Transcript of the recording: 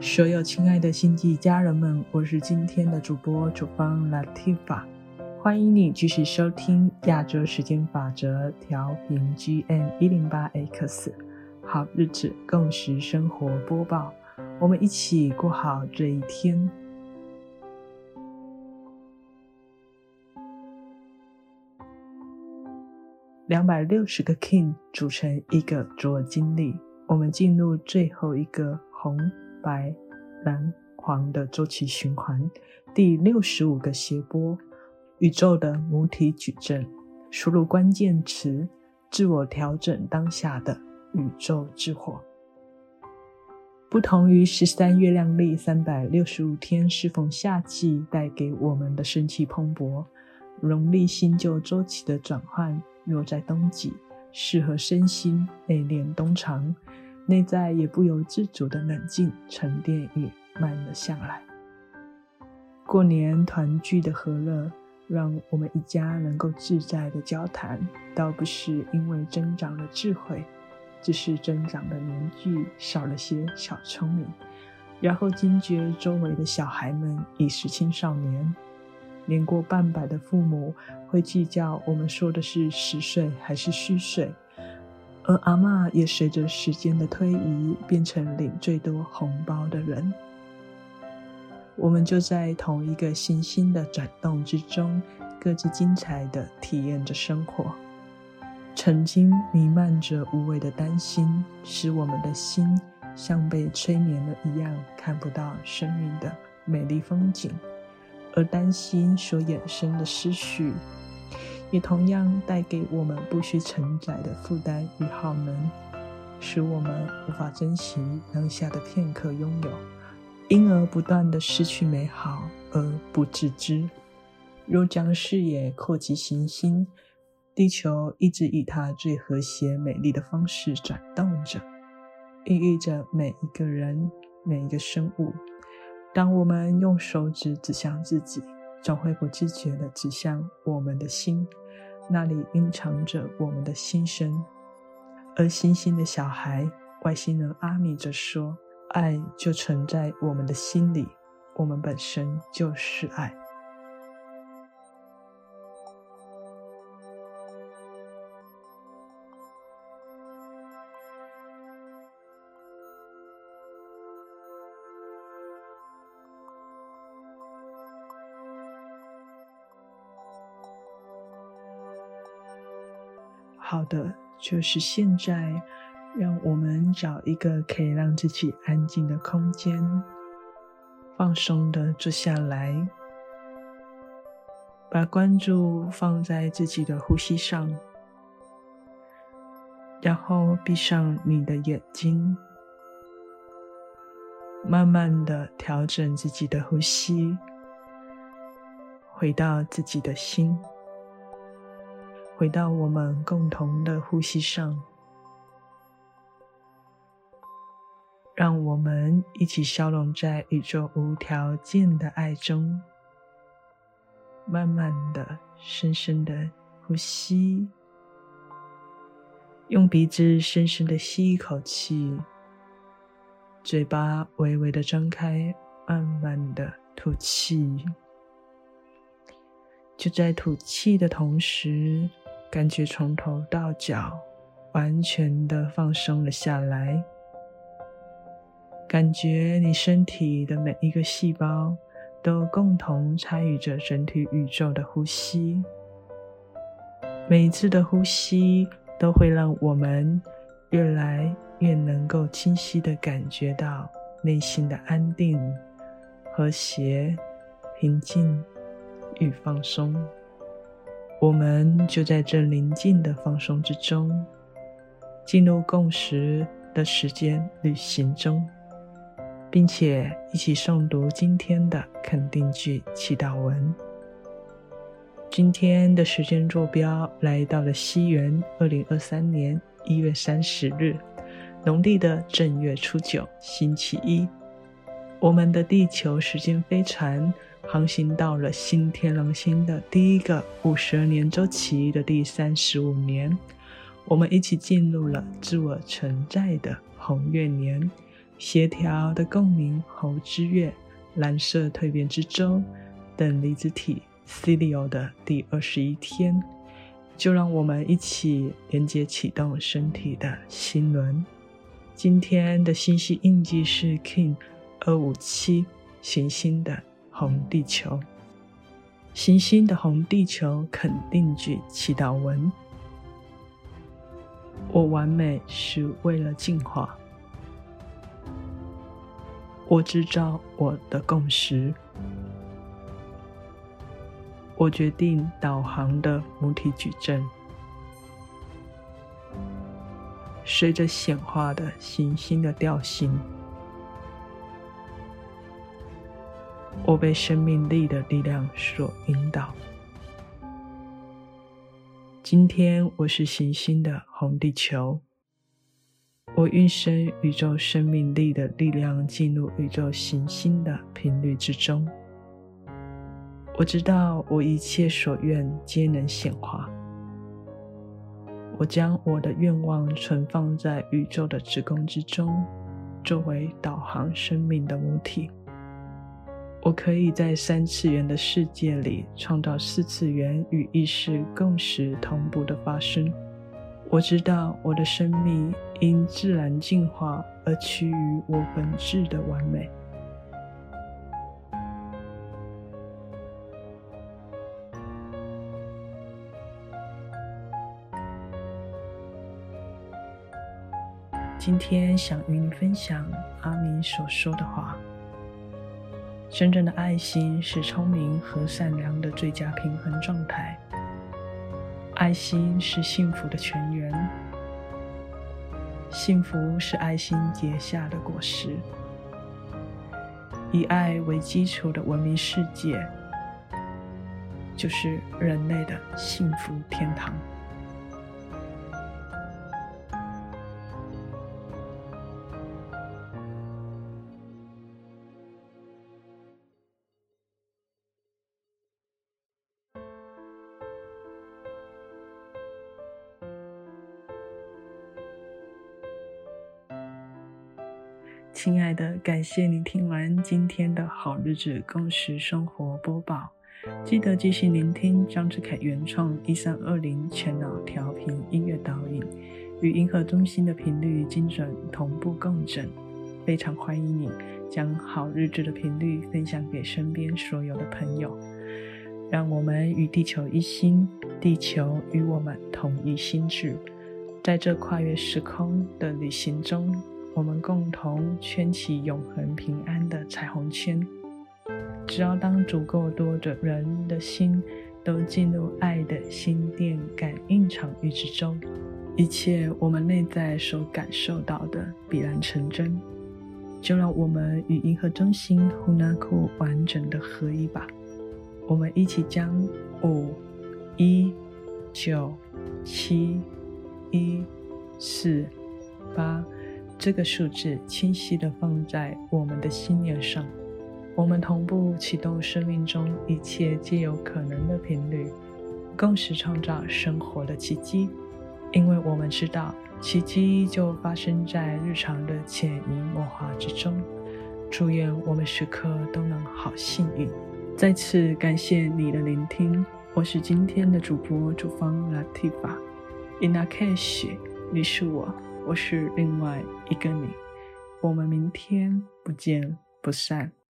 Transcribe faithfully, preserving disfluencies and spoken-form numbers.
所有亲爱的星际家人们，我是今天的主播主方 Latifa， 欢迎你继续收听亚洲时间法则调频 G M 一零八 X 好日子共识生活播报，我们一起过好这一天。两百六十个 King 组成一个浊金历，我们进入最后一个红白蓝黄的周期循环，第六十五个谐波，宇宙的母体矩阵，输入关键词自我调整当下的宇宙之火。不同于十三月亮历三百六十五天适逢夏季带给我们的生气蓬勃，农历新旧周期的转换落在冬季，适合身心内敛冬长，内在也不由自主的冷静沉淀与慢了下来。过年团聚的和乐，让我们一家能够自在的交谈，倒不是因为增长了智慧，只是增长的年纪少了些小聪明，然后惊觉周围的小孩们已是青少年。年过半百的父母会计较我们说的是实岁还是虚岁，而阿嬷也随着时间的推移变成领最多红包的人。我们就在同一个行星的转动之中，各自精彩地体验着生活。曾经弥漫着无谓的担心，使我们的心像被催眠了一样，看不到生命的美丽风景。而担心所衍生的思绪，也同样带给我们不需承载的负担与耗能，使我们无法珍惜当下的片刻拥有，因而不断地失去美好而不自知。若将视野扩及行星，地球一直以它最和谐美丽的方式转动着，孕育着每一个人，每一个生物。当我们用手指指向自己，总会不自觉地指向我们的心，那里蕴藏着我们的心声。而星星的小孩，外星人阿米则说，爱就存在我们的心里，我们本身就是爱。好的，就是现在，让我们找一个可以让自己安静的空间，放松的坐下来，把关注放在自己的呼吸上，然后闭上你的眼睛，慢慢的调整自己的呼吸，回到自己的心，回到我们共同的呼吸上，让我们一起消融在宇宙无条件的爱中，慢慢的、深深的呼吸，用鼻子深深的吸一口气，嘴巴微微的张开，慢慢的吐气。就在吐气的同时，感觉从头到脚完全的放松了下来，感觉你身体的每一个细胞都共同参与着整体宇宙的呼吸。每一次的呼吸都会让我们越来越能够清晰地感觉到内心的安定、和谐、平静与放松。我们就在这宁静的放松之中，进入共识的时间旅行中，并且一起诵读今天的肯定句祈祷文。今天的时间坐标来到了西元二零二三年一月三十日，农历的正月初九，星期一。我们的地球时间飞船航行到了新天狼星的第一个五十二年周期的第三十五年，我们一起进入了自我存在的红月年， 协调的共鸣喉之乐、蓝色蜕变之舟等离子体 Celio 的第二十一天，就让我们一起连接启动身体的心轮。今天的星系印记是 Kin 二五七行星的红地球。行星的红地球肯定句祈祷文：我完美是为了进化，我知道我的共识，我决定导航的母体矩阵，随着显化的行星的调性，我被生命力的力量所引导。今天我是行星的红地球，我运生宇宙生命力的力量进入宇宙行星的频率之中。我知道我一切所愿皆能显化。我将我的愿望存放在宇宙的子宫之中，作为导航生命的母体。我可以在三次元的世界里创造四次元与意识共识同步的发生。我知道我的生命因自然进化而趋于我本质的完美。今天想与你分享阿明所说的话：真正的爱心是聪明和善良的最佳平衡状态。爱心是幸福的泉源，幸福是爱心结下的果实。以爱为基础的文明世界，就是人类的幸福天堂。亲爱的，感谢你听完今天的好日子共识生活播报，记得继续聆听张志凯原创一三二零全脑调频音乐导引，与银河中心的频率精准同步共振。非常欢迎你将好日子的频率分享给身边所有的朋友，让我们与地球一心，地球与我们同一心智。在这跨越时空的旅行中，我们共同圈起永恒平安的彩虹圈。只要当足够多的人的心都进入爱的心电感应场域之中，一切我们内在所感受到的必然成真。就让我们与银河中心呼纳库完整的合一吧。我们一起将五、一、九、七、一、四、八这个数字清晰地放在我们的心念上。我们同步启动生命中一切皆有可能的频率，共识创造生活的奇迹。因为我们知道奇迹就发生在日常的潜移默化之中。祝愿我们时刻都能好幸运。再次感谢你的聆听，我是今天的主播主方 Latifa Inakesh， 你是我，我是另外一个你。我们明天不见不散。